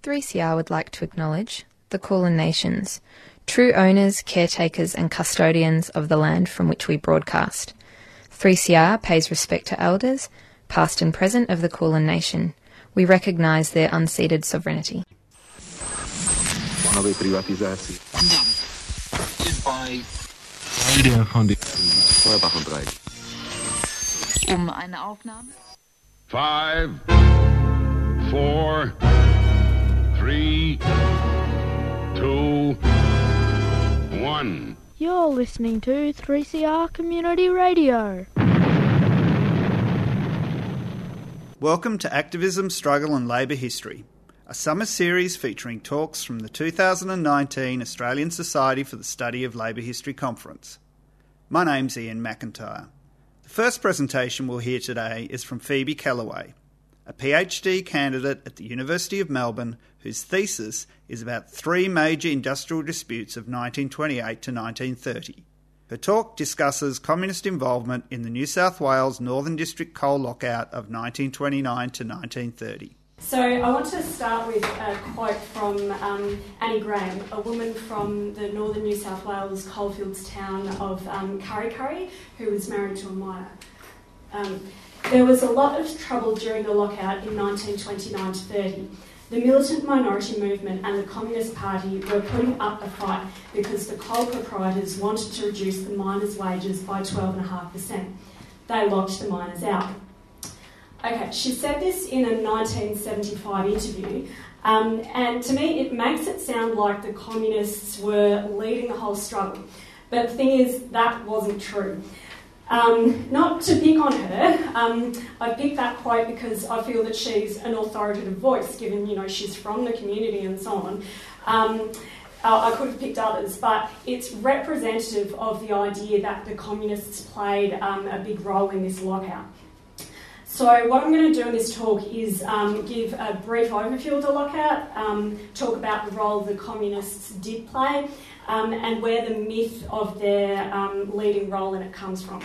3CR would like to acknowledge the Kulin Nations, true owners, caretakers and custodians of the land from which we broadcast. 3CR pays respect to elders, past and present of the Kulin Nation. We recognise their unceded sovereignty. Eine Aufnahme. 5, 4, 3, 2, 1. You're listening to 3CR Community Radio. Welcome to Activism, Struggle and Labour History, a summer series featuring talks from the 2019 Australian Society for the Study of Labour History Conference. My name's Ian McIntyre. The first presentation we'll hear today is from Phoebe Kellaway, a PhD candidate at the University of Melbourne whose thesis is about three major industrial disputes of 1928 to 1930. Her talk discusses communist involvement in the New South Wales Northern District coal lockout of 1929 to 1930. So I want to start with a quote from Annie Graham, a woman from the northern New South Wales coalfields town of Kurri Kurri, who was married to a miner. There was a lot of trouble during the lockout in 1929 to 30. The militant minority movement and the Communist Party were putting up a fight because the coal proprietors wanted to reduce the miners' wages by 12.5%. They locked the miners out. Okay, she said this in a 1975 interview, and to me it makes it sound like the communists were leading the whole struggle. But the thing is, that wasn't true. Not to pick on her, I picked that quote because I feel that she's an authoritative voice, given, she's from the community and so on. I could have picked others, but it's representative of the idea that the communists played a big role in this lockout. So what I'm going to do in this talk is give a brief overview of the lockout, talk about the role the communists did play, and where the myth of their leading role in it comes from.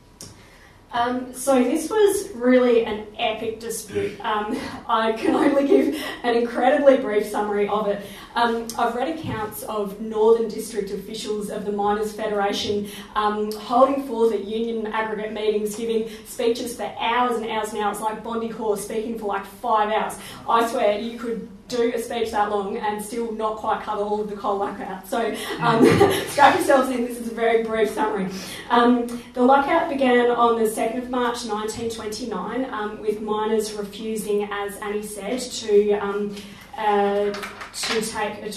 So this was really an epic dispute. I can only give an incredibly brief summary of it. I've read accounts of Northern District officials of the Miners' Federation holding forth at union aggregate meetings, giving speeches for hours and hours and hours, like Bondi Core speaking for like 5 hours. I swear you could do a speech that long and still not quite cover all of the coal lockout. So strap yourselves in, this is a very brief summary. The lockout began on the 2nd of March 1929 with miners refusing, as Annie said, to take a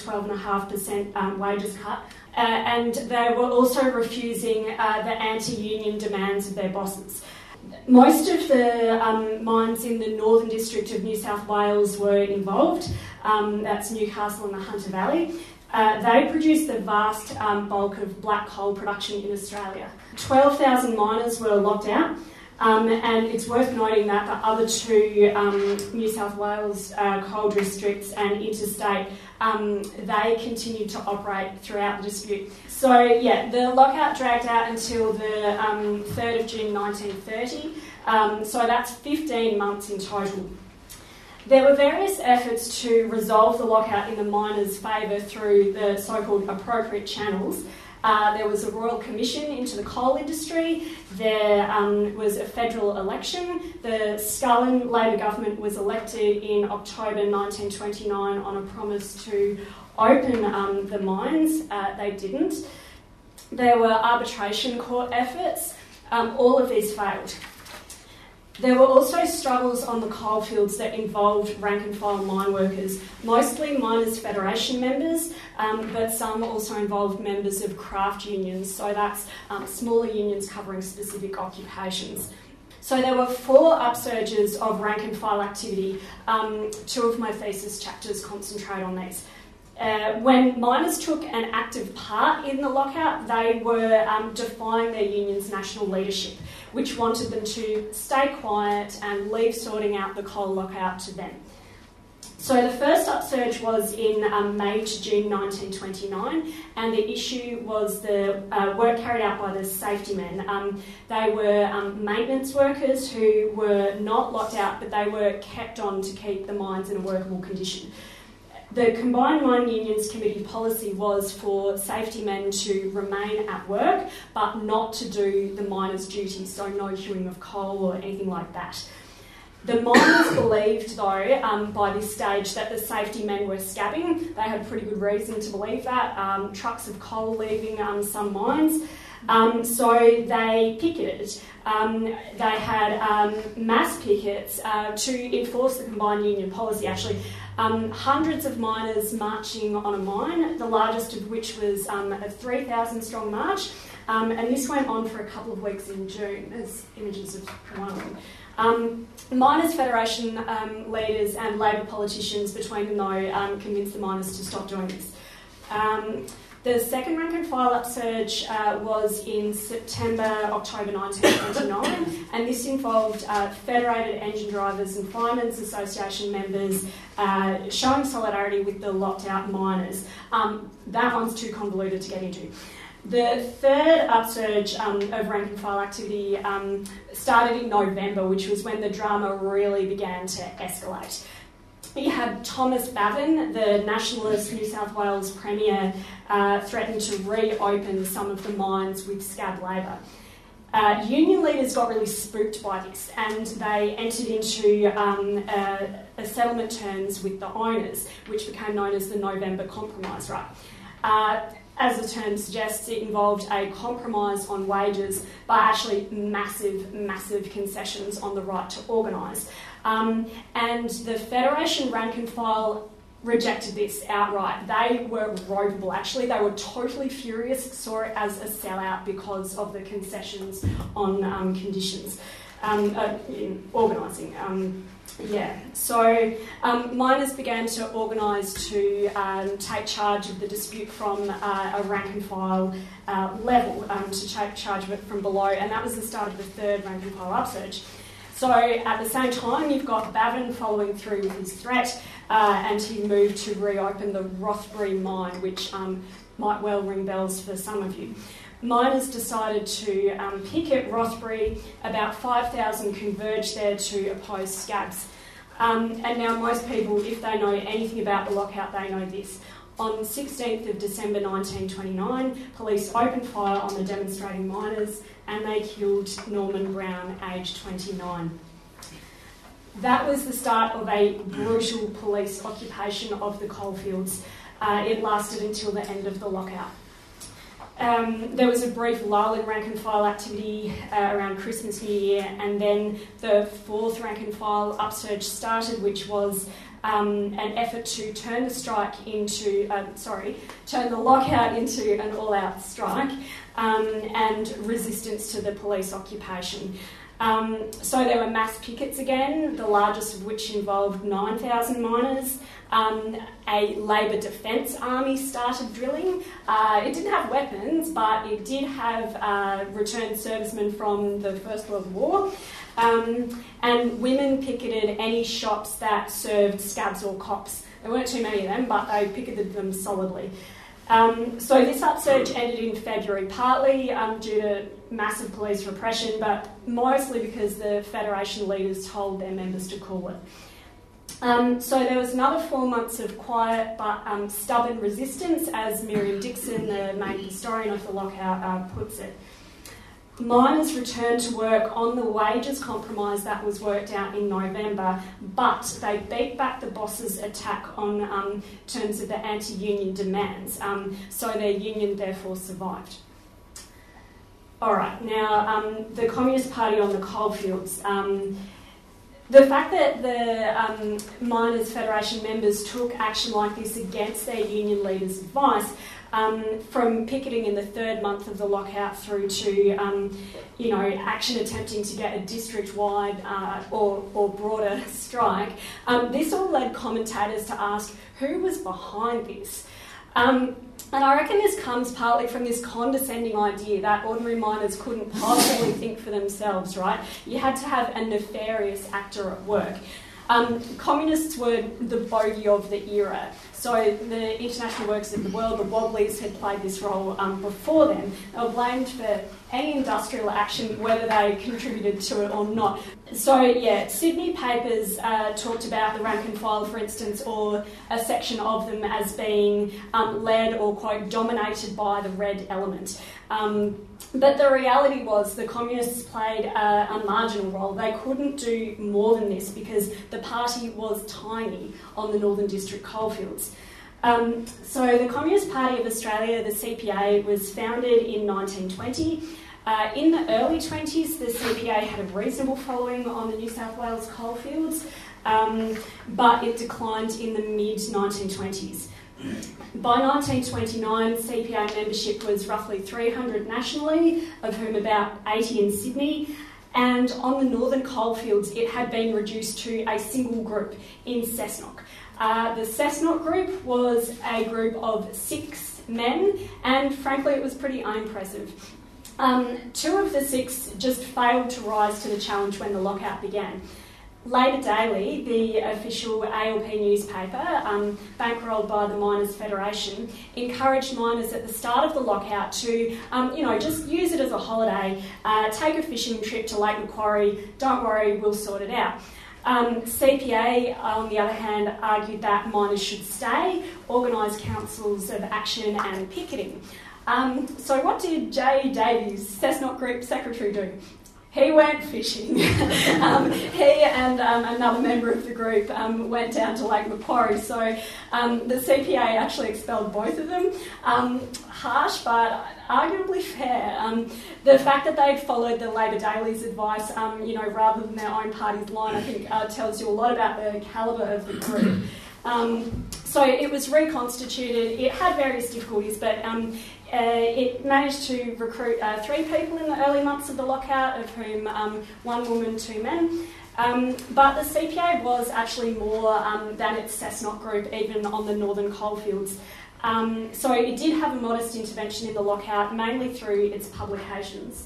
12.5% wages cut. And they were also refusing the anti-union demands of their bosses. Most of the mines in the Northern District of New South Wales were involved. That's Newcastle and the Hunter Valley. They produced the vast bulk of black coal production in Australia. 12,000 miners were locked out. And it's worth noting that the other two New South Wales coal districts and interstate, they continued to operate throughout the dispute. So, the lockout dragged out until the 3rd of June 1930, so that's 15 months in total. There were various efforts to resolve the lockout in the miners' favour through the so-called appropriate channels. There was a royal commission into the coal industry. There was a federal election. The Scullin Labor government was elected in October 1929 on a promise to open the mines. They didn't. There were arbitration court efforts. All of these failed. There were also struggles on the coalfields that involved rank and file mine workers, mostly Miners' Federation members, but some also involved members of craft unions, so that's smaller unions covering specific occupations. So there were 4 upsurges of rank and file activity. 2 of my thesis chapters concentrate on these. When miners took an active part in the lockout, they were defying their union's national leadership, which wanted them to stay quiet and leave sorting out the coal lockout to them. So the first upsurge was in May to June 1929, and the issue was the work carried out by the safety men. They were maintenance workers who were not locked out, but they were kept on to keep the mines in a workable condition. The Combined Mine Unions Committee policy was for safety men to remain at work but not to do the miners' duties, so no hewing of coal or anything like that. The miners believed, though, by this stage that the safety men were scabbing. They had pretty good reason to believe that. Trucks of coal leaving some mines. So they picketed. They had mass pickets to enforce the combined union policy, actually. Hundreds of miners marching on a mine, the largest of which was a 3,000 strong march. And this went on for a couple of weeks in June. There's images of one of them. Miners' Federation leaders and Labor politicians between them, though, convinced the miners to stop doing this. The second rank and file upsurge was in September-October 1929, and this involved Federated Engine Drivers and Firemen's Association members showing solidarity with the locked-out miners. That one's too convoluted to get into. The third upsurge of rank and file activity started in November, which was when the drama really began to escalate. You had Thomas Bavin, the nationalist New South Wales Premier, threatened to reopen some of the mines with scab labour. Union leaders got really spooked by this, and they entered into a settlement terms with the owners, which became known as the November Compromise, right? As the term suggests, it involved a compromise on wages, but actually massive concessions on the right to organise. And the Federation rank and file rejected this outright. They were ropeable, actually. They were totally furious, saw it as a sellout because of the concessions on conditions in organising. So miners began to organise to take charge of the dispute from a rank and file level, to take charge of it from below, and that was the start of the third rank and file upsurge. So at the same time, you've got Bavin following through with his threat, and he moved to reopen the Rothbury mine, which might well ring bells for some of you. Miners decided to picket Rothbury. About 5,000 converged there to oppose scabs. And now most people, if they know anything about the lockout, they know this. On 16th of December 1929, police opened fire on the demonstrating miners and they killed Norman Brown, aged 29. That was the start of a brutal police occupation of the coalfields. It lasted until the end of the lockout. There was a brief lull in rank and file activity around Christmas, New Year, and then the fourth rank and file upsurge started, which was an effort to turn the lockout into an all-out strike and resistance to the police occupation. So there were mass pickets again, the largest of which involved 9,000 miners. A Labor Defence Army started drilling. It didn't have weapons, but it did have returned servicemen from the First World War. And women picketed any shops that served scabs or cops. There weren't too many of them, but they picketed them solidly. So this upsurge ended in February, partly due to massive police repression, but mostly because the Federation leaders told their members to cool it. So there was another 4 months of quiet but stubborn resistance, as Miriam Dixon, the main historian of the lockout, puts it. Miners returned to work on the wages compromise that was worked out in November, but they beat back the boss's attack on terms of the anti-union demands, so their union therefore survived. All right, now the Communist Party on the coalfields. The fact that the Miners' Federation members took action like this against their union leaders' advice, from picketing in the third month of the lockout through to, action attempting to get a district-wide or broader strike, this all led commentators to ask who was behind this. And I reckon this comes partly from this condescending idea that ordinary miners couldn't possibly think for themselves, right? You had to have a nefarious actor at work. Communists were the bogey of the era. So the International Workers of the World, the Wobblies, had played this role before them. They were blamed for any industrial action, whether they contributed to it or not. So, yeah, Sydney papers talked about the rank and file, for instance, or a section of them as being led or, quote, dominated by the red element. But the reality was the communists played a marginal role. They couldn't do more than this because the party was tiny on the Northern District coalfields. So the Communist Party of Australia, the CPA, was founded in 1920. In the early 20s, the CPA had a reasonable following on the New South Wales coalfields, but it declined in the mid-1920s. By 1929, CPA membership was roughly 300 nationally, of whom about 80 in Sydney, and on the northern coalfields it had been reduced to a single group in Cessnock. The Cessnock group was a group of 6 men, and frankly it was pretty unimpressive. 2 of the 6 just failed to rise to the challenge when the lockout began. Labor Daily, the official ALP newspaper, bankrolled by the Miners' Federation, encouraged miners at the start of the lockout to, just use it as a holiday, take a fishing trip to Lake Macquarie, don't worry, we'll sort it out. CPA, on the other hand, argued that miners should stay, organise councils of action and picketing. So what did J. Davies, Cessnock Group Secretary, do? He went fishing. He and another member of the group went down to Lake Macquarie. So the CPA actually expelled both of them. Harsh, but arguably fair. The fact that they'd followed the Labor Daily's advice, rather than their own party's line, I think tells you a lot about the calibre of the group. So it was reconstituted. It had various difficulties, but it managed to recruit 3 people in the early months of the lockout, of whom 1 woman, 2 men. But the CPA was actually more than its Cessnock group, even on the northern coalfields. So it did have a modest intervention in the lockout, mainly through its publications.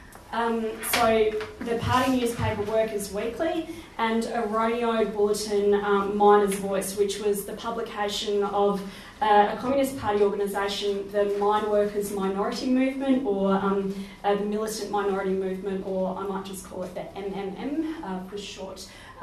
So the party newspaper Workers' Weekly and Orono Bulletin Miners' Voice, which was the publication of a Communist Party organisation, the Mine Workers Minority Movement, or the Militant Minority Movement, or I might just call it the MMM for short.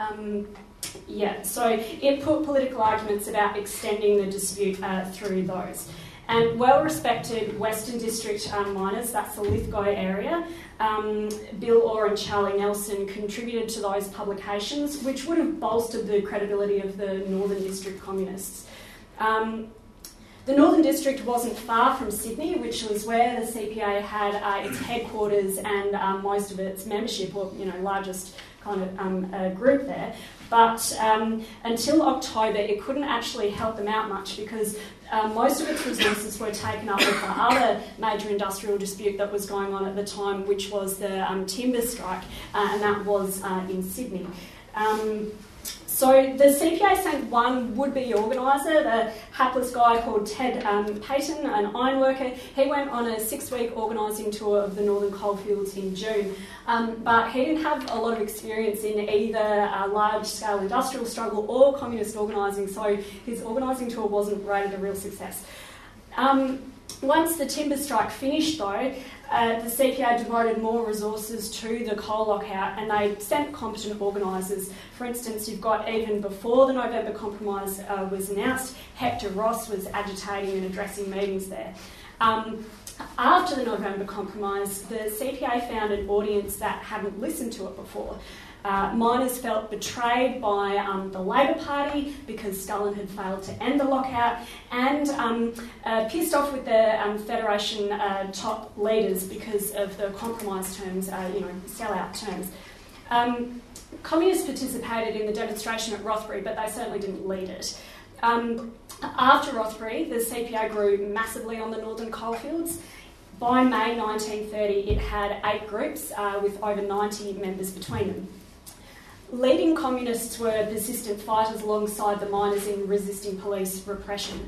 So it put political arguments about extending the dispute through those. And well-respected Western District miners, that's the Lithgow area, Bill Orr and Charlie Nelson contributed to those publications, which would have bolstered the credibility of the Northern District Communists. The Northern District wasn't far from Sydney, which was where the CPA had its headquarters and most of its membership, or largest kind of group there. But until October, it couldn't actually help them out much because most of its resources were taken up with the other major industrial dispute that was going on at the time, which was the timber strike, and that was in Sydney. So the CPA sent one would-be organiser, the hapless guy called Ted Payton, an ironworker. He went on a 6-week organising tour of the northern coalfields in June, but he didn't have a lot of experience in either a large-scale industrial struggle or communist organising, so his organising tour wasn't rated a real success. Once the timber strike finished, though, the CPA devoted more resources to the coal lockout and they sent competent organisers. For instance, you've got, even before the November Compromise was announced, Hector Ross was agitating and addressing meetings there. After the November Compromise, the CPA found an audience that hadn't listened to it before. Miners felt betrayed by the Labor Party because Scullin had failed to end the lockout, and pissed off with the Federation top leaders because of the compromise terms, sellout terms. Communists participated in the demonstration at Rothbury, but they certainly didn't lead it. After Rothbury, the CPA grew massively on the northern coalfields. By May 1930, it had 8 groups with over 90 members between them. leading communists were persistent fighters alongside the miners in resisting police repression.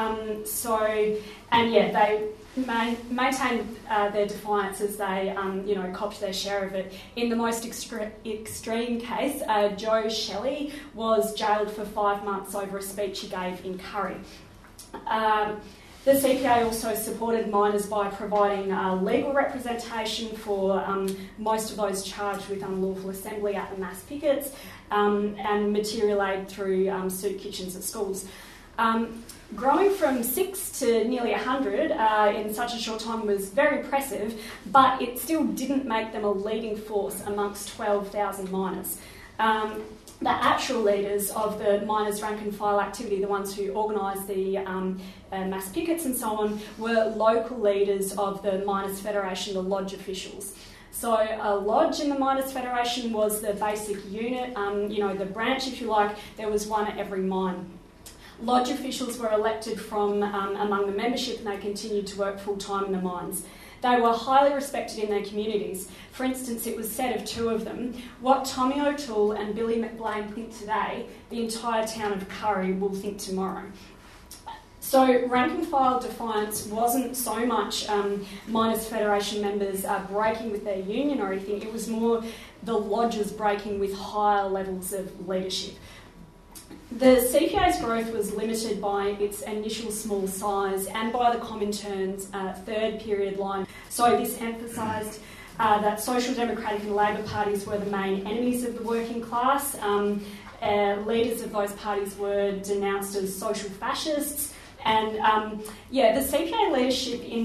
They maintained their defiance as they, copped their share of it. In the most extreme case, Joe Shelley was jailed for 5 months over a speech he gave in Curry. The CPA also supported miners by providing legal representation for most of those charged with unlawful assembly at the mass pickets, and material aid through soup kitchens at schools. Growing from 6 to nearly 100 in such a short time was very impressive, but it still didn't make them a leading force amongst 12,000 miners. The actual leaders of the miners' rank and file activity, the ones who organised the mass pickets and so on, were local leaders of the Miners' Federation, the lodge officials. So a lodge in the Miners' Federation was the basic unit, the branch, if you like. There was one at every mine. Lodge officials were elected from among the membership, and they continued to work full-time in the mines. They were highly respected in their communities. For instance, it was said of two of them, what Tommy O'Toole and Billy McBlain think today, the entire town of Curry will think tomorrow. So rank and file defiance wasn't so much Miners' Federation members breaking with their union or anything, it was more the lodges breaking with higher levels of leadership. The CPA's growth was limited by its initial small size and by the Comintern's third period line. So this emphasised that Social Democratic and Labor parties were the main enemies of the working class. Leaders of those parties were denounced as social fascists. And the CPA leadership in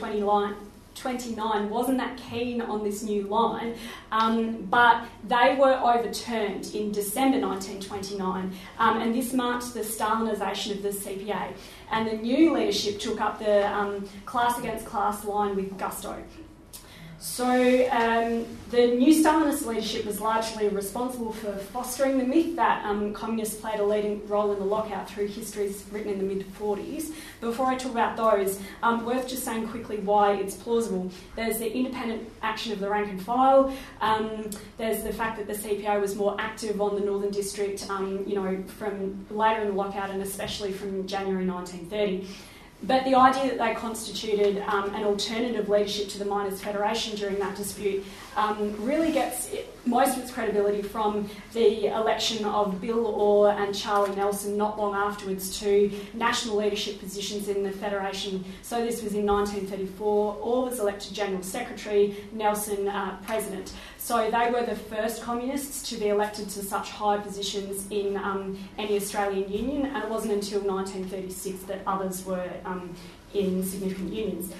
1929 wasn't that keen on this new line, but they were overturned in December 1929, and this marked the Stalinisation of the CPA. And the new leadership took up the class against class line with gusto. So the new Stalinist leadership was largely responsible for fostering the myth that communists played a leading role in the lockout through histories written in the mid-40s. Before I talk about those, worth just saying quickly why it's plausible. There's the independent action of the rank and file. There's the fact that the CPA was more active on the Northern District, from later in the lockout and especially from January 1930. But the idea that they constituted an alternative leadership to the Miners' Federation during that dispute really gets most of its credibility from the election of Bill Orr and Charlie Nelson not long afterwards to national leadership positions in the Federation. So this was in 1934. Orr was elected General Secretary, Nelson President. So they were the first communists to be elected to such high positions in any Australian union, and it wasn't until 1936 that others were in significant unions.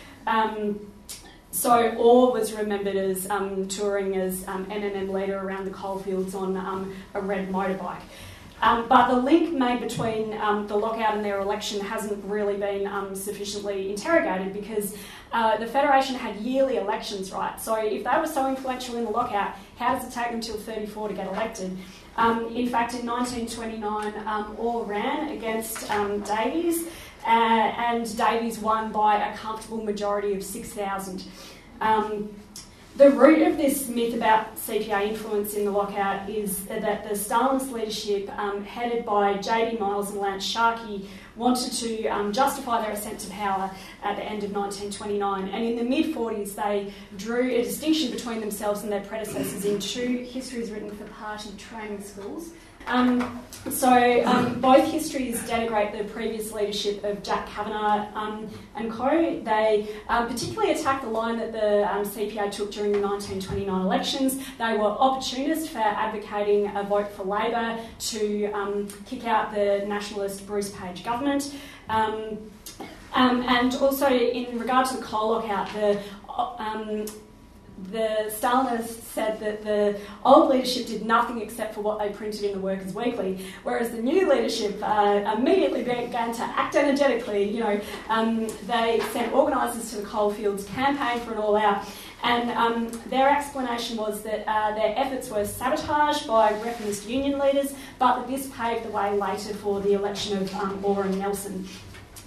So Orr was remembered as touring as MMM leader around the coalfields on a red motorbike. But the link made between the lockout and their election hasn't really been sufficiently interrogated because the Federation had yearly elections, right? So if they were so influential in the lockout, how does it take them till 34 to get elected? In fact, in 1929, Orr ran against Davies, and Davies won by a comfortable majority of 6,000. The root of this myth about CPA influence in the lockout is that the Stalinist leadership, headed by J.D. Miles and Lance Sharkey, wanted to justify their ascent to power at the end of 1929. And in the mid-40s, they drew a distinction between themselves and their predecessors in two histories written for party training schools. Both histories denigrate the previous leadership of Jack Kavanagh and co. They particularly attack the line that the CPA took during the 1929 elections. They were opportunists for advocating a vote for Labor to kick out the nationalist Bruce Page government. And also in regard to the coal lockout, the Stalinists said that the old leadership did nothing except for what they printed in the Workers' Weekly, whereas the new leadership immediately began to act energetically. They sent organisers to the coalfields, campaigned for an all-out, and their explanation was that their efforts were sabotaged by referenced union leaders, but that this paved the way later for the election of Orr and Nelson.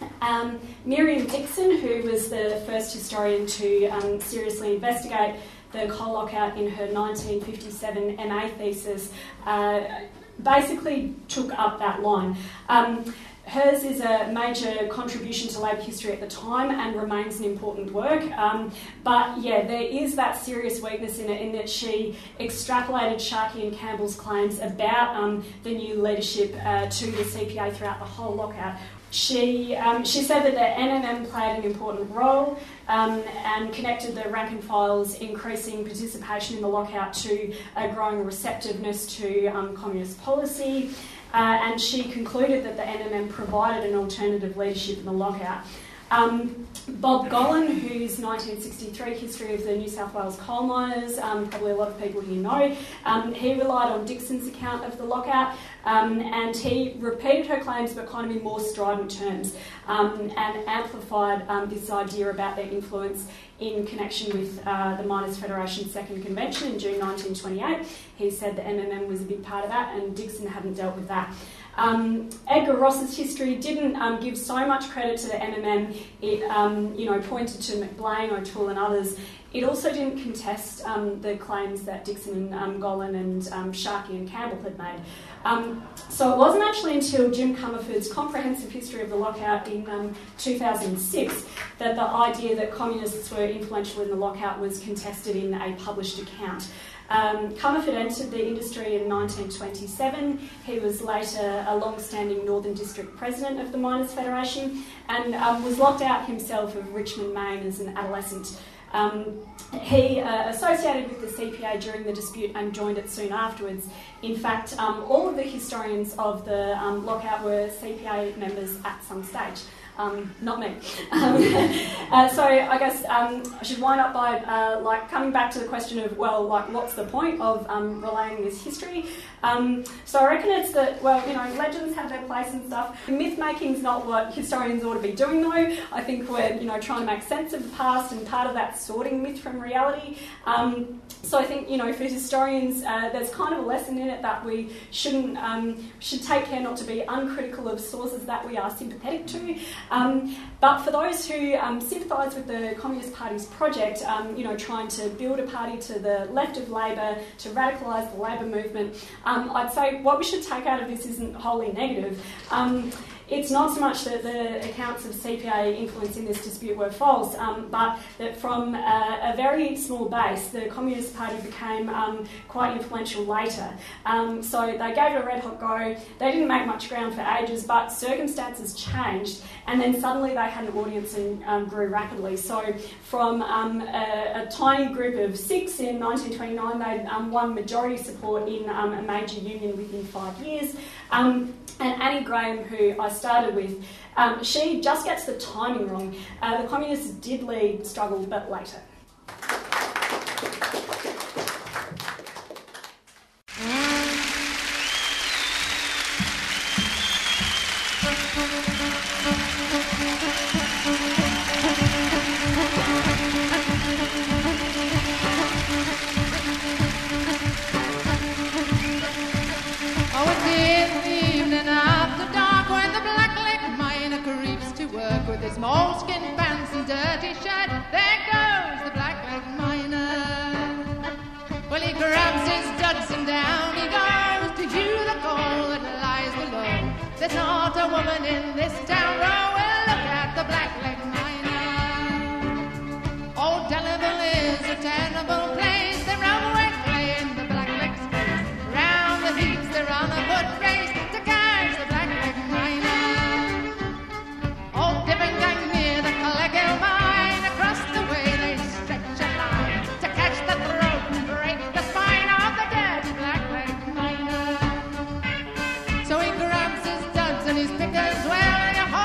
Miriam Dixon, who was the first historian to seriously investigate the coal lockout in her 1957 MA thesis, basically took up that line. Hers is a major contribution to labour history at the time and remains an important work. But yeah, there is that serious weakness in it, in that she extrapolated Sharkey and Campbell's claims about the new leadership to the CPA throughout the whole lockout. She said that the NMM played an important role and connected the rank and file's increasing participation in the lockout to a growing receptiveness to communist policy. And she concluded that the NMM provided an alternative leadership in the lockout. Bob Gollan, whose 1963 History of the New South Wales Coal Miners, probably a lot of people here know, he relied on Dixon's account of the lockout, and he repeated her claims but kind of in more strident terms, and amplified this idea about their influence in connection with the Miners' Federation's Second Convention in June 1928. He said the MMM was a big part of that, and Dixon hadn't dealt with that. Edgar Ross's history didn't give so much credit to the MMM. It pointed to McBlain, O'Toole and others. It also didn't contest the claims that Dixon and Gollan and Sharkey and Campbell had made. So it wasn't actually until Jim Comerford's comprehensive history of the lockout in 2006 that the idea that communists were influential in the lockout was contested in a published account. Comerford entered the industry in 1927. He was later a long-standing Northern District President of the Miners' Federation and was locked out himself of Richmond, Maine as an adolescent. He associated with the CPA during the dispute and joined it soon afterwards. In fact, all of the historians of the lockout were CPA members at some stage. Not me. So I guess I should wind up by coming back to the question of, what's the point of relaying this history? So I reckon it's that, legends have their place and stuff. Myth-making's not what historians ought to be doing, though. I think we're, trying to make sense of the past, and part of that's sorting myth from reality. So I think, for historians, there's kind of a lesson in it that we should take care not to be uncritical of sources that we are sympathetic to. But for those who sympathise with the Communist Party's project, trying to build a party to the left of Labor, to radicalise the Labor movement, I'd say what we should take out of this isn't wholly negative. It's not so much that the accounts of CPA influence in this dispute were false, but that from a very small base, the Communist Party became quite influential later. So they gave it a red-hot go. They didn't make much ground for ages, but circumstances changed, and then suddenly they had an audience and grew rapidly. So from a tiny group of 6 in 1929, they won majority support in a major union within 5 years. And Annie Graham, who I started with, she just gets the timing wrong. The communists did lead struggle, but later. His moleskin pants and dirty shirt, there goes the black-leg miner. Well, he grabs his duds and down he goes to view the coal that lies below. There's not a woman in this town, oh, well, look at the black-leg miner. Old Delaval is a terrible place. They're out playing the black-leg space. Round the heaps they're on a foot race to catch the black-leg miner. Old Dipping Gang near the Collegill mine, across the way they stretch a line to catch the throat and break the spine of the dirty black-leg miner. So he grabs his duds and his pick as well, and you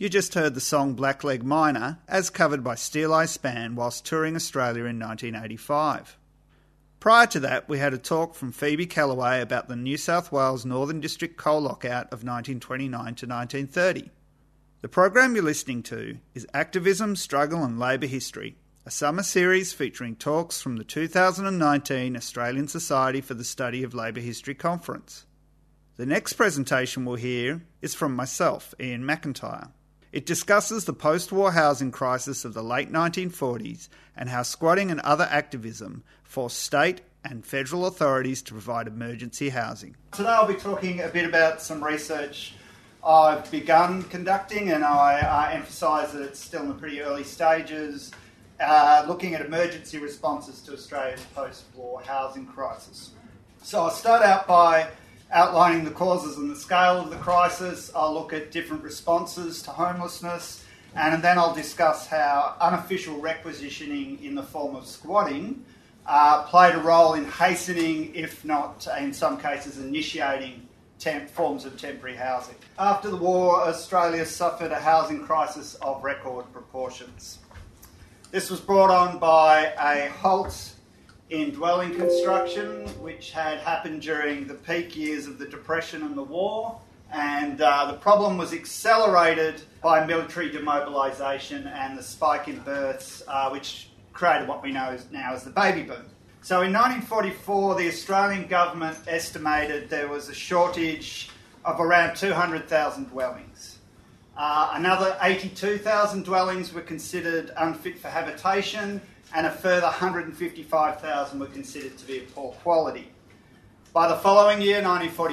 You just heard the song Blackleg Miner as covered by Steel Eye Span whilst touring Australia in 1985. Prior to that, we had a talk from Phoebe Callaway about the New South Wales Northern District coal lockout of 1929 to 1930. The program you're listening to is Activism, Struggle and Labour History, a summer series featuring talks from the 2019 Australian Society for the Study of Labour History Conference. The next presentation we'll hear is from myself, Ian McIntyre. It discusses the post-war housing crisis of the late 1940s and how squatting and other activism forced state and federal authorities to provide emergency housing. Today I'll be talking a bit about some research I've begun conducting, and I emphasise that it's still in the pretty early stages, looking at emergency responses to Australia's post-war housing crisis. So I'll start out by outlining the causes and the scale of the crisis. I'll look at different responses to homelessness, and then I'll discuss how unofficial requisitioning in the form of squatting played a role in hastening, if not in some cases initiating, forms of temporary housing. After the war, Australia suffered a housing crisis of record proportions. This was brought on by a halt in dwelling construction, which had happened during the peak years of the Depression and the war, and the problem was accelerated by military demobilisation and the spike in births, which created what we know now as the baby boom. So in 1944, the Australian government estimated there was a shortage of around 200,000 dwellings. Another 82,000 dwellings were considered unfit for habitation, and a further 155,000 were considered to be of poor quality. By the following year,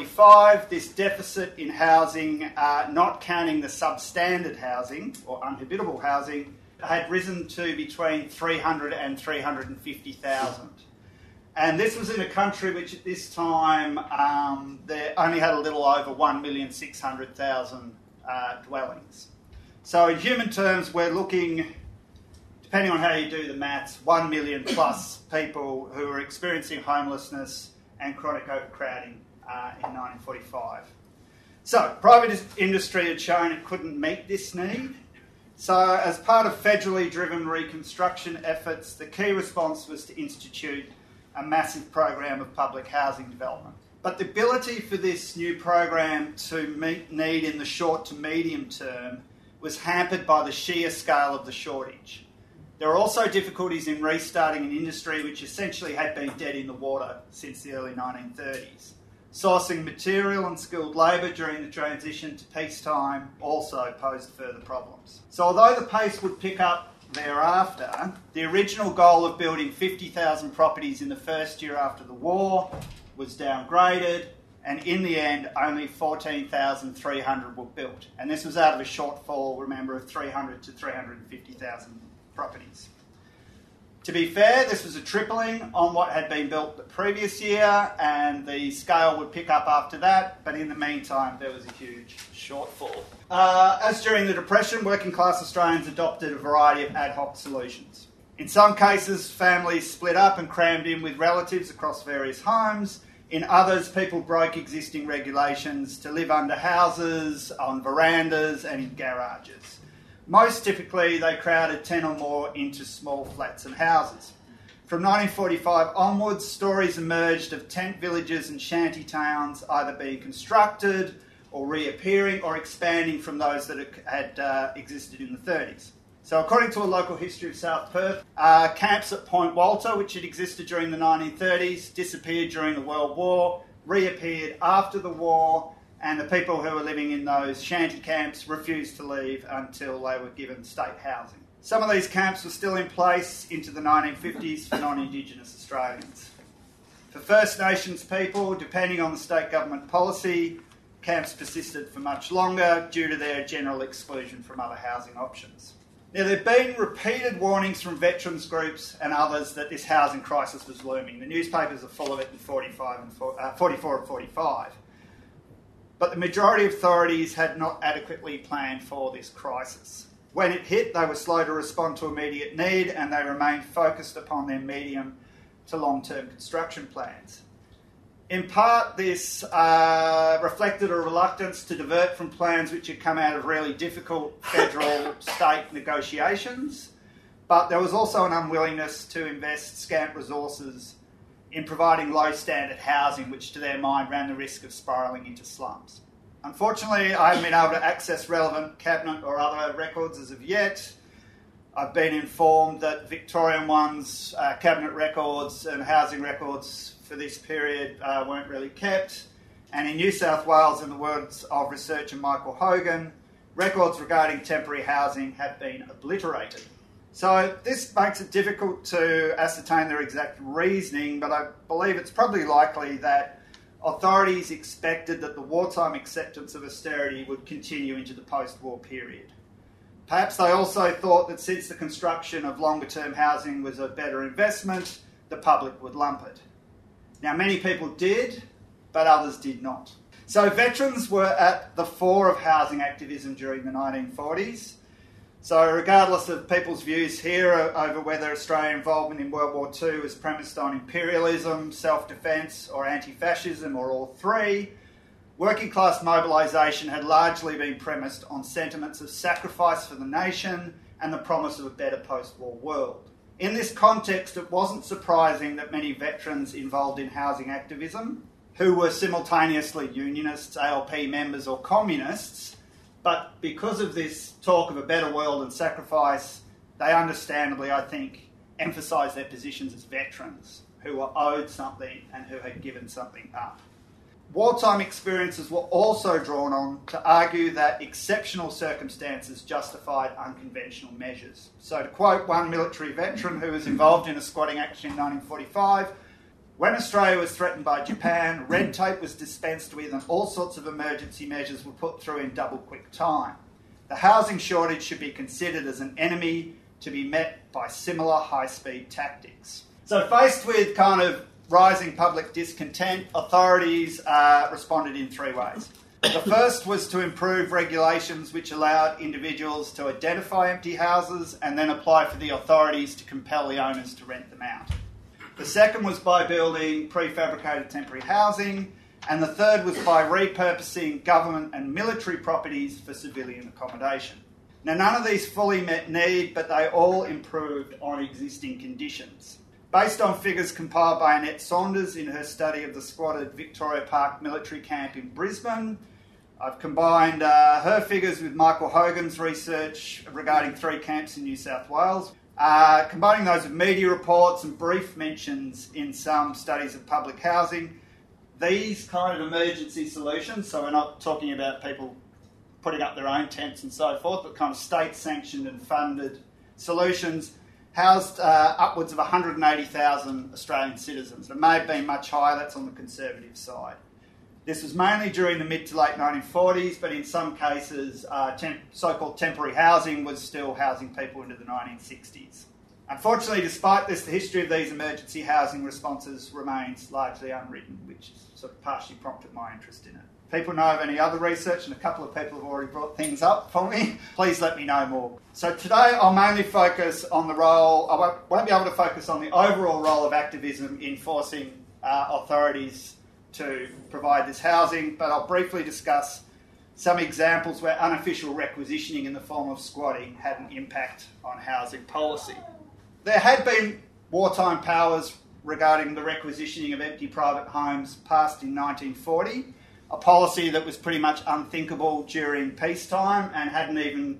1945, this deficit in housing, not counting the substandard housing or unhabitable housing, had risen to between 300 and 350,000. And this was in a country which at this time they only had a little over 1,600,000 dwellings. So in human terms, we're looking, depending on how you do the maths, 1 million plus people who are experiencing homelessness and chronic overcrowding in 1945. So private industry had shown it couldn't meet this need. So as part of federally driven reconstruction efforts, the key response was to institute a massive program of public housing development. But the ability for this new program to meet need in the short to medium term was hampered by the sheer scale of the shortage. There were also difficulties in restarting an industry which essentially had been dead in the water since the early 1930s. Sourcing material and skilled labour during the transition to peacetime also posed further problems. So although the pace would pick up thereafter, the original goal of building 50,000 properties in the first year after the war was downgraded, and in the end only 14,300 were built. And this was out of a shortfall, remember, of 300 to 350,000 properties. To be fair, this was a tripling on what had been built the previous year, and the scale would pick up after that, but in the meantime there was a huge shortfall. As during the Depression, working class Australians adopted a variety of ad hoc solutions. In some cases, families split up and crammed in with relatives across various homes. In others, people broke existing regulations to live under houses, on verandas and in garages. Most typically, they crowded 10 or more into small flats and houses. From 1945 onwards, stories emerged of tent villages and shanty towns either being constructed or reappearing or expanding from those that had existed in the 30s. So according to a local history of South Perth, camps at Point Walter, which had existed during the 1930s, disappeared during the World War, reappeared after the war, and the people who were living in those shanty camps refused to leave until they were given state housing. Some of these camps were still in place into the 1950s for non-Indigenous Australians. For First Nations people, depending on the state government policy, camps persisted for much longer due to their general exclusion from other housing options. Now, there have been repeated warnings from veterans groups and others that this housing crisis was looming. The newspapers are full of it in 44 and 45. But the majority of authorities had not adequately planned for this crisis. When it hit, they were slow to respond to immediate need, and they remained focused upon their medium to long-term construction plans. In part, this reflected a reluctance to divert from plans which had come out of really difficult federal-state negotiations, but there was also an unwillingness to invest scant resources in providing low-standard housing, which to their mind ran the risk of spiralling into slums. Unfortunately, I haven't been able to access relevant cabinet or other records as of yet. I've been informed that Victorian ones, cabinet records and housing records for this period weren't really kept. And in New South Wales, in the words of researcher Michael Hogan, records regarding temporary housing have been obliterated. So this makes it difficult to ascertain their exact reasoning, but I believe it's probably likely that authorities expected that the wartime acceptance of austerity would continue into the post-war period. Perhaps they also thought that since the construction of longer-term housing was a better investment, the public would lump it. Now, many people did, but others did not. So veterans were at the fore of housing activism during the 1940s. So regardless of people's views here over whether Australian involvement in World War II was premised on imperialism, self-defence or anti-fascism or all three, working class mobilisation had largely been premised on sentiments of sacrifice for the nation and the promise of a better post-war world. In this context, it wasn't surprising that many veterans involved in housing activism, who were simultaneously unionists, ALP members or communists, but because of this talk of a better world and sacrifice, they understandably, I think, emphasised their positions as veterans who were owed something and who had given something up. Wartime experiences were also drawn on to argue that exceptional circumstances justified unconventional measures. So to quote one military veteran who was involved in a squatting action in 1945, when Australia was threatened by Japan, red tape was dispensed with and all sorts of emergency measures were put through in double quick time. The housing shortage should be considered as an enemy to be met by similar high-speed tactics. So faced with kind of rising public discontent, authorities responded in three ways. The first was to improve regulations which allowed individuals to identify empty houses and then apply for the authorities to compel the owners to rent them out. The second was by building prefabricated temporary housing, and the third was by repurposing government and military properties for civilian accommodation. Now, none of these fully met need, but they all improved on existing conditions. Based on figures compiled by Annette Saunders in her study of the squatted Victoria Park military camp in Brisbane, I've combined her figures with Michael Hogan's research regarding 3 camps in New South Wales, combining those with media reports and brief mentions in some studies of public housing. These kind of emergency solutions, so we're not talking about people putting up their own tents and so forth, but kind of state-sanctioned and funded solutions, housed upwards of 180,000 Australian citizens. It may have been much higher, that's on the conservative side. This was mainly during the mid to late 1940s, but in some cases, so-called temporary housing was still housing people into the 1960s. Unfortunately, despite this, the history of these emergency housing responses remains largely unwritten, which sort of partially prompted my interest in it. If people know of any other research, and a couple of people have already brought things up for me, please let me know more. So today I'll mainly focus on the role, I won't be able to focus on the overall role of activism in forcing authorities to provide this housing, but I'll briefly discuss some examples where unofficial requisitioning in the form of squatting had an impact on housing policy. There had been wartime powers regarding the requisitioning of empty private homes passed in 1940, a policy that was pretty much unthinkable during peacetime and had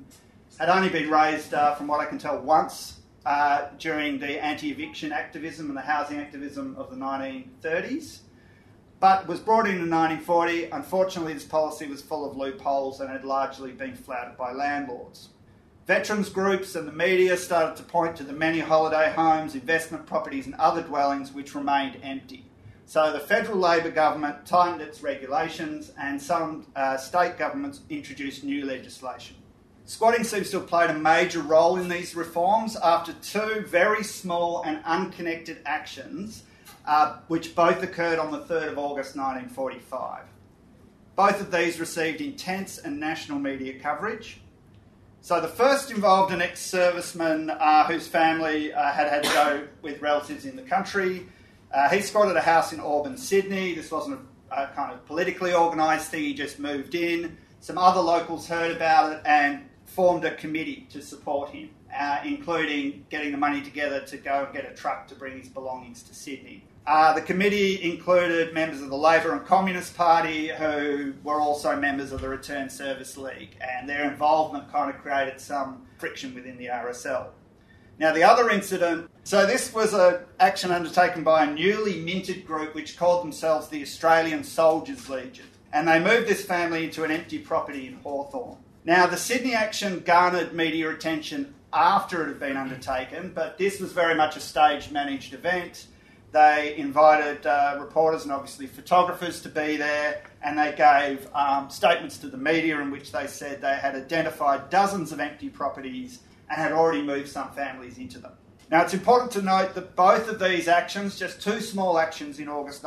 only been raised, from what I can tell, once during the anti-eviction activism and the housing activism of the 1930s. But was brought in 1940. Unfortunately, this policy was full of loopholes and had largely been flouted by landlords. Veterans groups and the media started to point to the many holiday homes, investment properties and other dwellings which remained empty. So the federal Labor government tightened its regulations and some state governments introduced new legislation. Squatting seems to have played a major role in these reforms after 2 very small and unconnected actions which both occurred on the 3rd of August 1945. Both of these received intense and national media coverage. So the first involved an ex-serviceman whose family had to go with relatives in the country. He squatted a house in Auburn, Sydney. This wasn't a kind of politically organised thing, he just moved in. Some other locals heard about it and formed a committee to support him, including getting the money together to go and get a truck to bring his belongings to Sydney. The committee included members of the Labor and Communist Party who were also members of the Return Service League, and their involvement kind of created some friction within the RSL. Now, the other incident, so this was an action undertaken by a newly minted group which called themselves the Australian Soldiers Legion, and they moved this family into an empty property in Hawthorn. Now, the Sydney action garnered media attention after it had been undertaken, but this was very much a staged, managed event. They invited reporters and obviously photographers to be there, and they gave statements to the media in which they said they had identified dozens of empty properties and had already moved some families into them. Now, it's important to note that both of these actions, just two small actions in August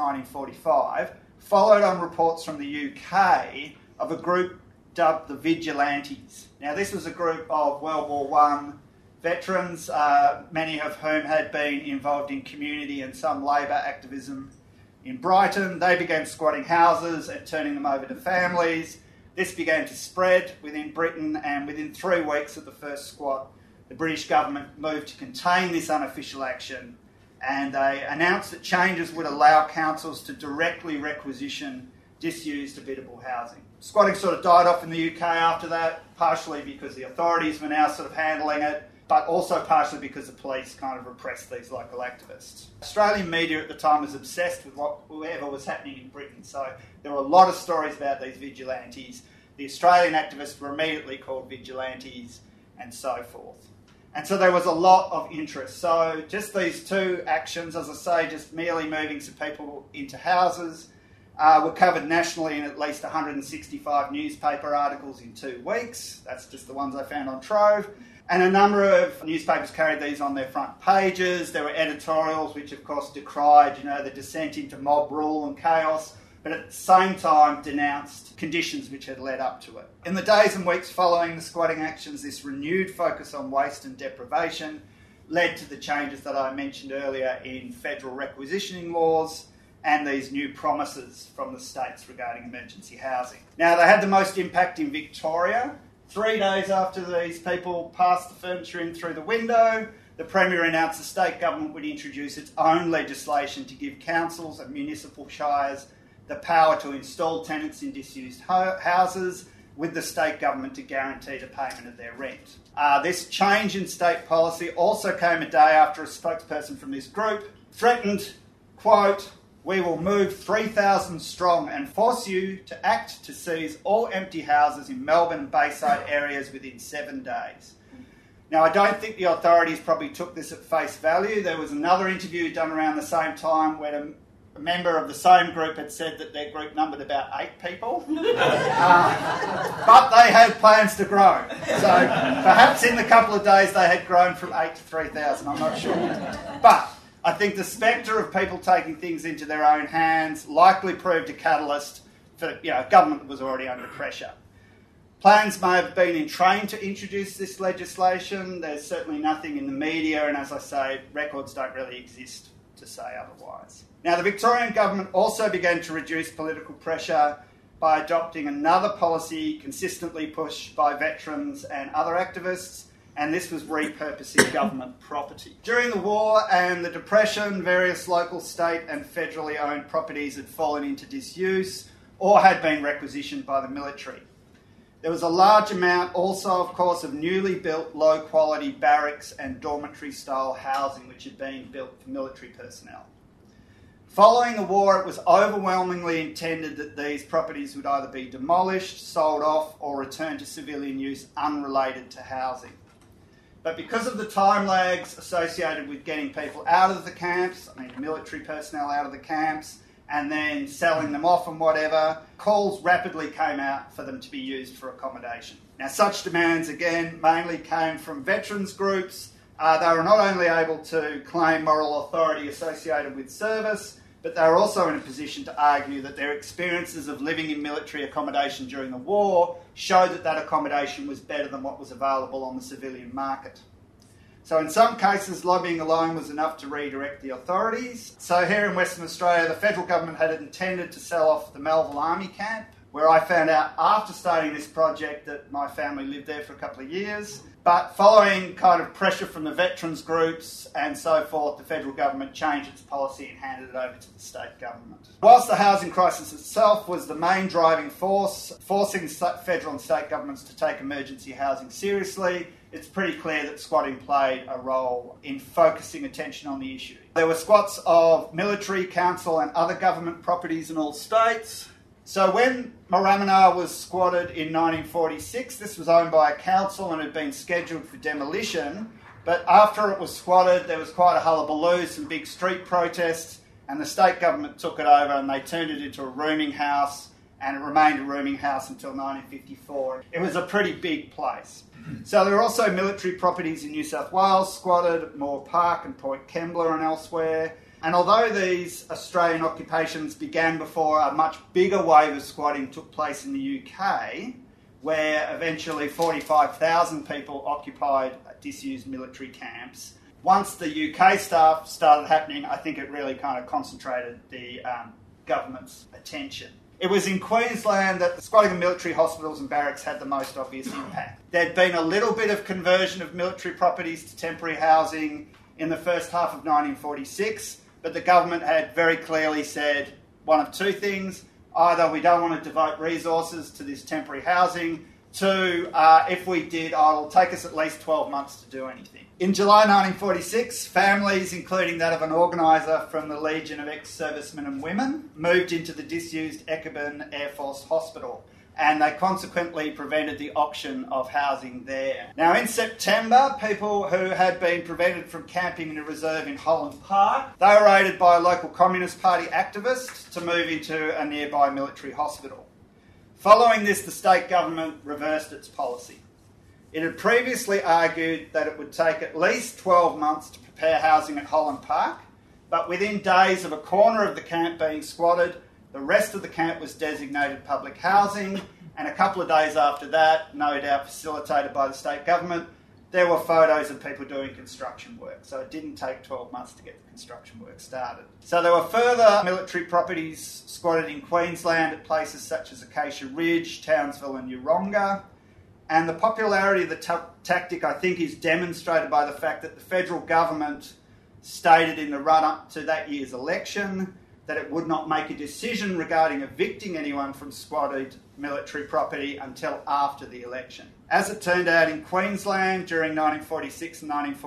1945, followed on reports from the UK of a group dubbed the Vigilantes. Now, this was a group of World War I veterans, many of whom had been involved in community and some Labor activism in Brighton. They began squatting houses and turning them over to families. This began to spread within Britain, and within 3 weeks of the first squat, the British government moved to contain this unofficial action, and they announced that changes would allow councils to directly requisition disused habitable housing. Squatting sort of died off in the UK after that, partially because the authorities were now sort of handling it, but also partially because the police kind of repressed these local activists. Australian media at the time was obsessed with whatever was happening in Britain, so there were a lot of stories about these vigilantes. The Australian activists were immediately called vigilantes, and so forth. And so there was a lot of interest. So just these two actions, as I say, just merely moving some people into houses, were covered nationally in at least 165 newspaper articles in 2 weeks. That's just the ones I found on Trove. And a number of newspapers carried these on their front pages. There were editorials which, of course, decried, the descent into mob rule and chaos, but at the same time denounced conditions which had led up to it. In the days and weeks following the squatting actions, this renewed focus on waste and deprivation led to the changes that I mentioned earlier in federal requisitioning laws and these new promises from the states regarding emergency housing. Now, they had the most impact in Victoria. 3 days after these people passed the furniture in through the window, the Premier announced the state government would introduce its own legislation to give councils and municipal shires the power to install tenants in disused houses, with the state government to guarantee the payment of their rent. This change in state policy also came a day after a spokesperson from this group threatened, quote, "We will move 3,000 strong and force you to act to seize all empty houses in Melbourne and Bayside areas within 7 days." Now, I don't think the authorities probably took this at face value. There was another interview done around the same time where a member of the same group had said that their group numbered about 8 people. But they had plans to grow. So perhaps in the couple of days they had grown from 8 to 3,000, I'm not sure. But I think the spectre of people taking things into their own hands likely proved a catalyst for a government that was already under pressure. Plans may have been in train to introduce this legislation. There's certainly nothing in the media, and as I say, records don't really exist to say otherwise. Now, the Victorian government also began to reduce political pressure by adopting another policy consistently pushed by veterans and other activists, and this was repurposing government property. During the war and the Depression, various local, state and federally owned properties had fallen into disuse or had been requisitioned by the military. There was a large amount also, of course, of newly built low-quality barracks and dormitory-style housing which had been built for military personnel. Following the war, it was overwhelmingly intended that these properties would either be demolished, sold off, or returned to civilian use unrelated to housing. But because of the time lags associated with getting people out of the camps, military personnel out of the camps, and then selling them off and whatever, calls rapidly came out for them to be used for accommodation. Now, such demands, again, mainly came from veterans groups. They were not only able to claim moral authority associated with service, but they were also in a position to argue that their experiences of living in military accommodation during the war showed that that accommodation was better than what was available on the civilian market. So in some cases, lobbying alone was enough to redirect the authorities. So here in Western Australia, the federal government had intended to sell off the Melville Army Camp, where I found out after starting this project that my family lived there for a couple of years. But following kind of pressure from the veterans groups and so forth, the federal government changed its policy and handed it over to the state government. Whilst the housing crisis itself was the main driving force, forcing federal and state governments to take emergency housing seriously, it's pretty clear that squatting played a role in focusing attention on the issue. There were squats of military, council and other government properties in all states. So when Moorabbin was squatted in 1946, this was owned by a council and had been scheduled for demolition. But after it was squatted, there was quite a hullabaloo, some big street protests, and the state government took it over and they turned it into a rooming house, and it remained a rooming house until 1954. It was a pretty big place. So there were also military properties in New South Wales squatted at Moore Park and Point Kembla and elsewhere. And although these Australian occupations began before a much bigger wave of squatting took place in the UK, where eventually 45,000 people occupied disused military camps, once the UK stuff started happening, I think it really kind of concentrated the government's attention. It was in Queensland that the squatting of military hospitals and barracks had the most obvious impact. There'd been a little bit of conversion of military properties to temporary housing in the first half of 1946, but the government had very clearly said one of two things. Either we don't want to devote resources to this temporary housing, two, if we did, it'll take us at least 12 months to do anything. In July 1946, families, including that of an organiser from the Legion of Ex-Servicemen and Women, moved into the disused Eckerburn Air Force Hospital, and they consequently prevented the auction of housing there. Now, in September, people who had been prevented from camping in a reserve in Holland Park, they were aided by a local Communist Party activist to move into a nearby military hospital. Following this, the state government reversed its policy. It had previously argued that it would take at least 12 months to prepare housing at Holland Park, but within days of a corner of the camp being squatted, the rest of the camp was designated public housing, and a couple of days after that, no doubt facilitated by the state government, there were photos of people doing construction work. So it didn't take 12 months to get the construction work started. So there were further military properties squatted in Queensland at places such as Acacia Ridge, Townsville and Yeronga. And the popularity of the tactic, I think, is demonstrated by the fact that the federal government stated in the run-up to that year's election that it would not make a decision regarding evicting anyone from squatted military property until after the election. As it turned out, in Queensland during 1946 and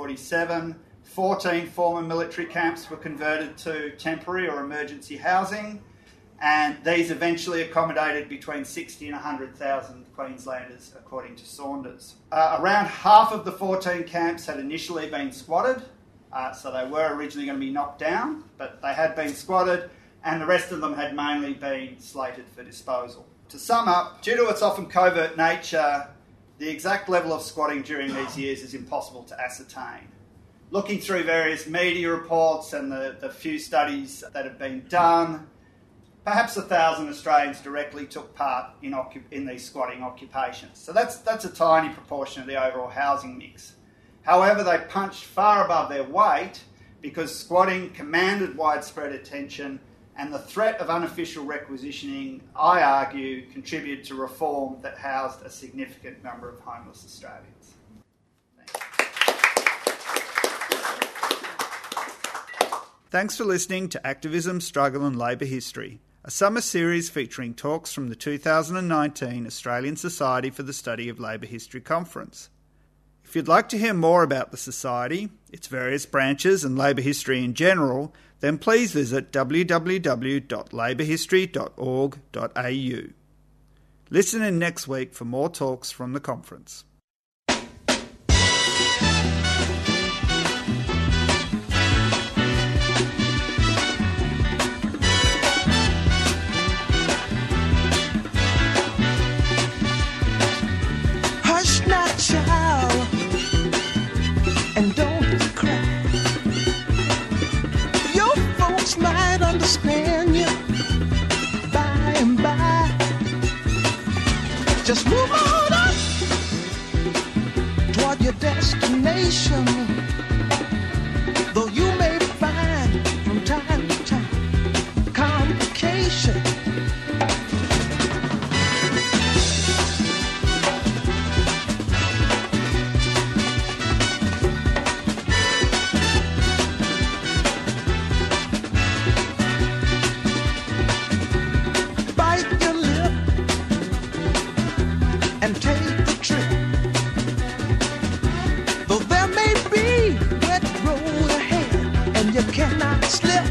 1947, 14 former military camps were converted to temporary or emergency housing, and these eventually accommodated between 60 and 100,000 Queenslanders, according to Saunders. Around half of the 14 camps had initially been squatted, so they were originally going to be knocked down, but they had been squatted, and the rest of them had mainly been slated for disposal. To sum up, due to its often covert nature, the exact level of squatting during these years is impossible to ascertain. Looking through various media reports and the few studies that have been done, perhaps 1,000 Australians directly took part in these squatting occupations. So that's a tiny proportion of the overall housing mix. However, they punched far above their weight because squatting commanded widespread attention, and the threat of unofficial requisitioning, I argue, contributed to reform that housed a significant number of homeless Australians. Thanks for listening to Activism, Struggle and Labour History, a summer series featuring talks from the 2019 Australian Society for the Study of Labour History Conference. If you'd like to hear more about the Society, its various branches and labour history in general, then please visit www.labourhistory.org.au. Listen in next week for more talks from the conference. Hush now, child, and don't cry. Your folks might understand you by and by. Just move on up toward your destination. you cannot slip.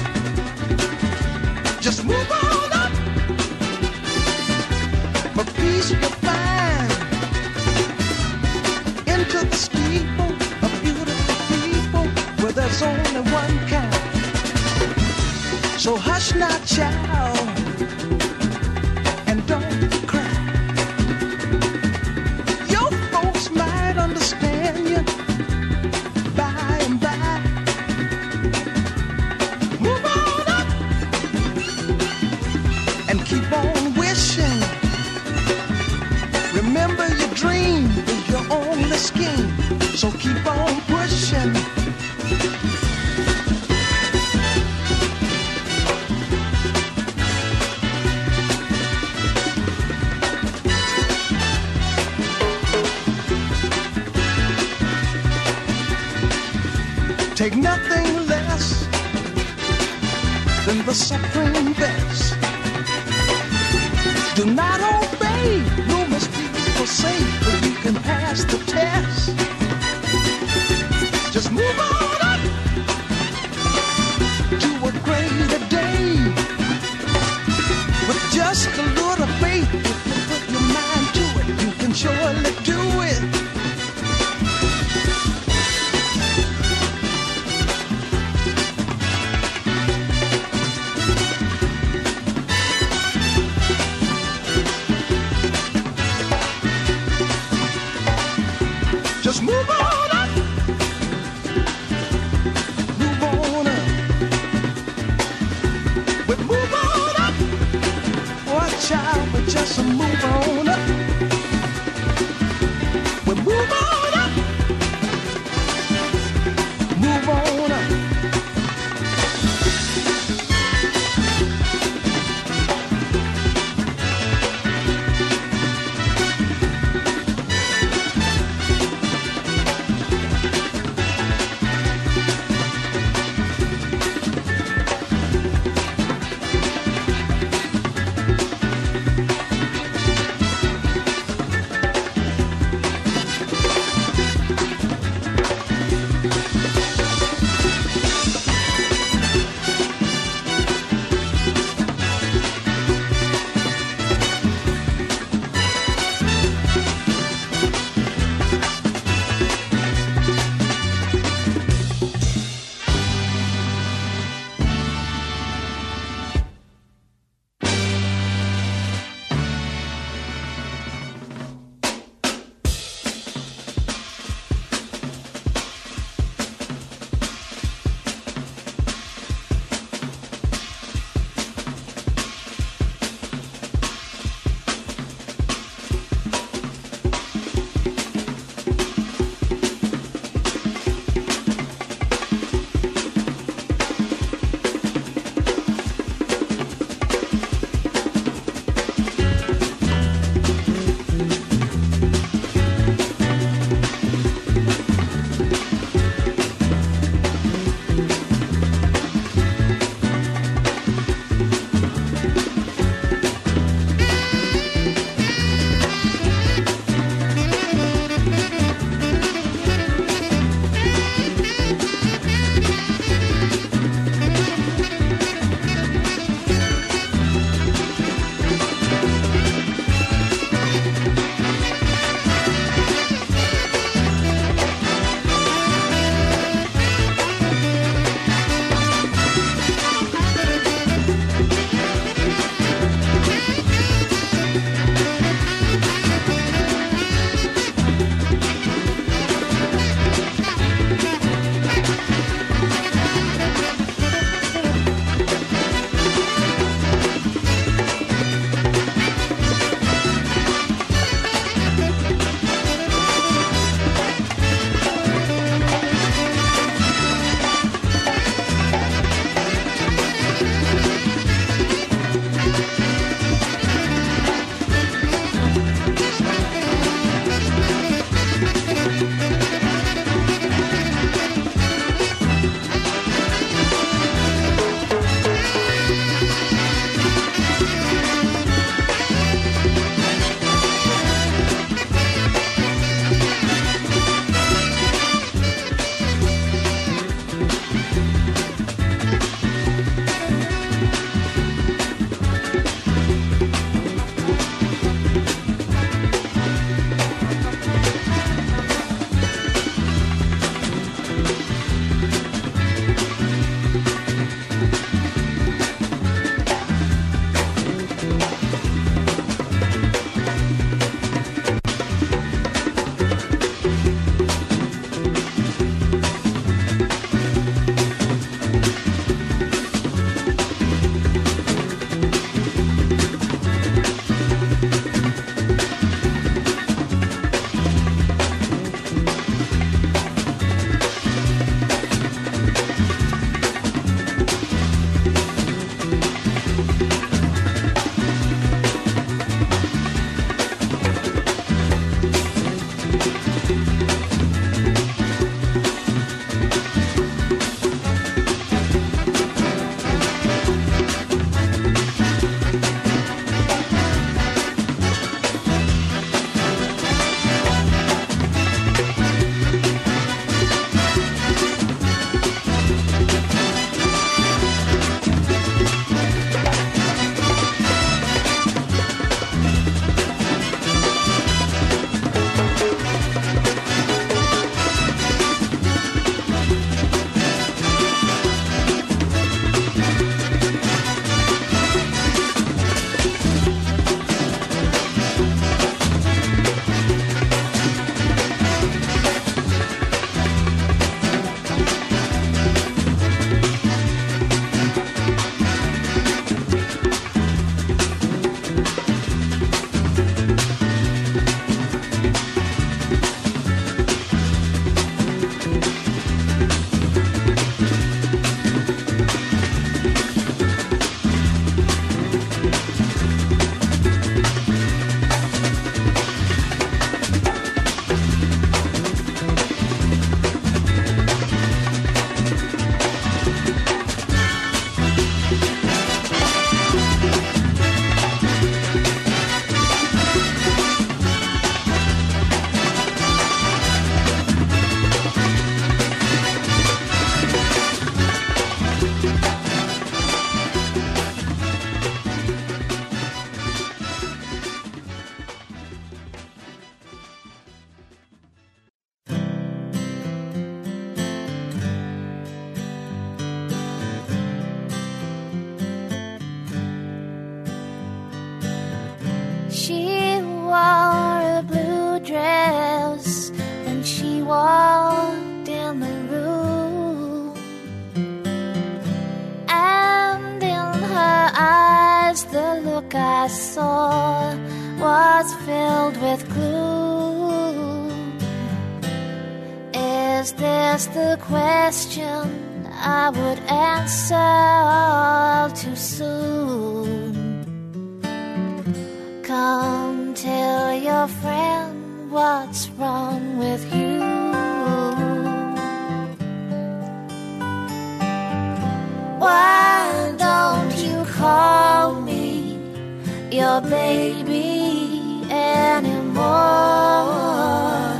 Just move on up. For peace you'll find into the steeple of beautiful people where there's only one kind. So hush not, child, and don't cry. Your folks might understand you by and by. Move on up and keep on wishing. Remember your dream is your only scheme, so keep on pushing. Take nothing less than the supreme best. Do not obey, you must be forsake, but you can pass the test. Just move on up to a greater day. With just a little faith, if you put your mind to it, you can surely do it. Just move on up look I saw was filled with glue. Is this the question I would answer all too soon? Come tell your friend what's wrong with you. Why don't you call me your baby anymore?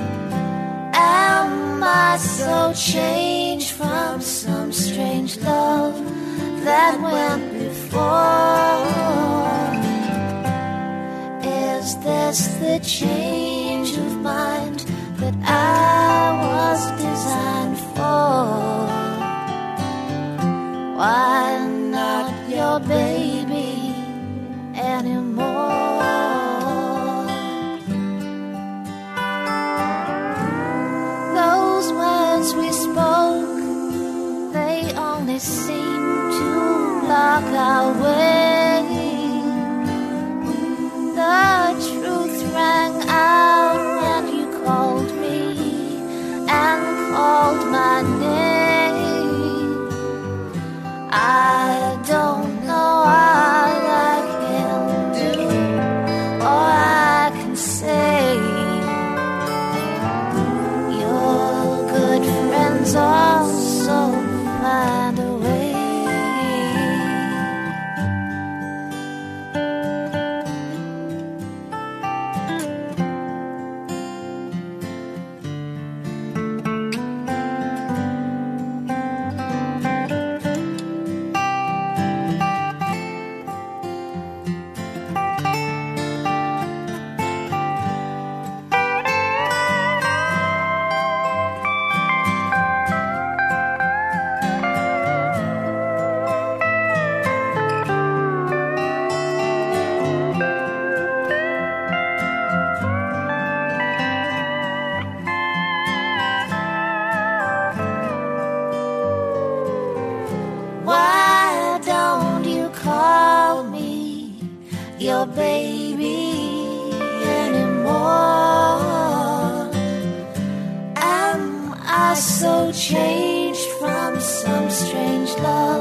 Am I so changed from some strange love that went before? Is this the change of mind that I was designed for? Why not your baby anymore? Those words we spoke, they only seem to block our way. The truth rang out when you called me and called my name. I don't know what I can do or I can say. Your good friends also find a way. Why don't you call me your baby anymore? Am I so changed from some strange love